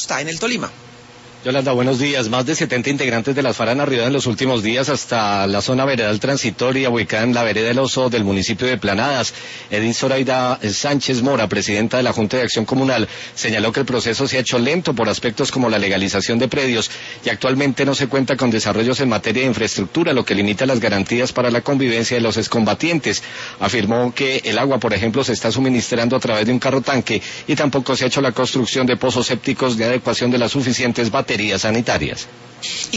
está en el Tolima. Yolanda, buenos días. Más de 70 integrantes de las FARC han arribado en los últimos días hasta la zona veredal transitoria ubicada en la vereda del Oso del municipio de Planadas. Edith Zoraida Sánchez Mora, presidenta de la Junta de Acción Comunal, señaló que el proceso se ha hecho lento por aspectos como la legalización de predios y actualmente no se cuenta con desarrollos en materia de infraestructura, lo que limita las garantías para la convivencia de los excombatientes. Afirmó que el agua, por ejemplo, se está suministrando a través de un carro tanque y tampoco se ha hecho la construcción de pozos sépticos de adecuación de las suficientes baterías sanitarias.